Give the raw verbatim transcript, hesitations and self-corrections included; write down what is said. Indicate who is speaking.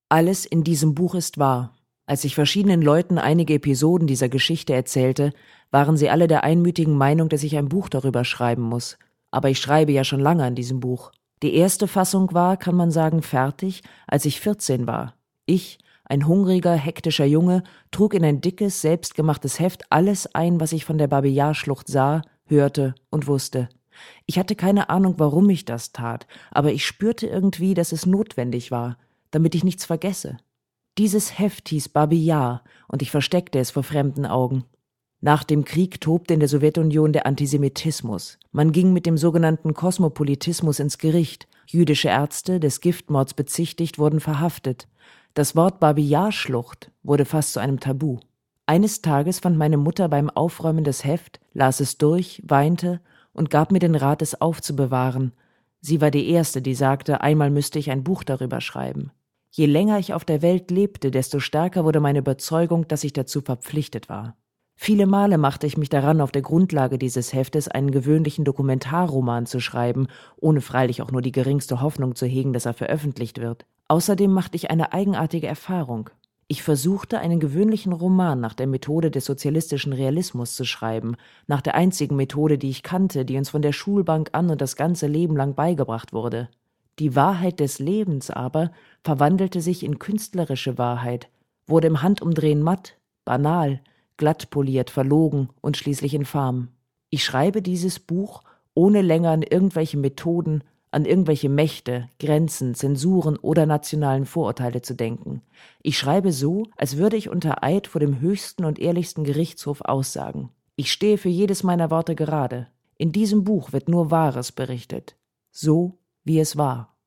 Speaker 1: Alles in diesem Buch ist wahr. Als ich verschiedenen Leuten einige Episoden dieser Geschichte erzählte, waren sie alle der einmütigen Meinung, dass ich ein Buch darüber schreiben muss. Aber ich schreibe ja schon lange an diesem Buch. Die erste Fassung war, kann man sagen, fertig, als ich vierzehn war. Ich, ein hungriger, hektischer Junge, trug in ein dickes, selbstgemachtes Heft alles ein, was ich von der Babij-Jar-Schlucht sah, hörte und wusste. Ich hatte keine Ahnung, warum ich das tat, aber ich spürte irgendwie, dass es notwendig war, damit ich nichts vergesse. Dieses Heft hieß Babij-Jar und ich versteckte es vor fremden Augen. Nach dem Krieg tobte in der Sowjetunion der Antisemitismus. Man ging mit dem sogenannten Kosmopolitismus ins Gericht. Jüdische Ärzte, des Giftmords bezichtigt, wurden verhaftet. Das Wort Babij-Jar-Schlucht wurde fast zu einem Tabu. Eines Tages fand meine Mutter beim Aufräumen das Heft, las es durch, weinte und gab mir den Rat, es aufzubewahren. Sie war die Erste, die sagte, einmal müsste ich ein Buch darüber schreiben. Je länger ich auf der Welt lebte, desto stärker wurde meine Überzeugung, dass ich dazu verpflichtet war. Viele Male machte ich mich daran, auf der Grundlage dieses Heftes einen gewöhnlichen Dokumentarroman zu schreiben, ohne freilich auch nur die geringste Hoffnung zu hegen, dass er veröffentlicht wird. Außerdem machte ich eine eigenartige Erfahrung. Ich versuchte, einen gewöhnlichen Roman nach der Methode des sozialistischen Realismus zu schreiben, nach der einzigen Methode, die ich kannte, die uns von der Schulbank an und das ganze Leben lang beigebracht wurde. Die Wahrheit des Lebens aber verwandelte sich in künstlerische Wahrheit, wurde im Handumdrehen matt, banal, glatt poliert, verlogen und schließlich infam. Ich schreibe dieses Buch, ohne länger an irgendwelche Methoden, an irgendwelche Mächte, Grenzen, Zensuren oder nationalen Vorurteile zu denken. Ich schreibe so, als würde ich unter Eid vor dem höchsten und ehrlichsten Gerichtshof aussagen. Ich stehe für jedes meiner Worte gerade. In diesem Buch wird nur Wahres berichtet. So, wie es war.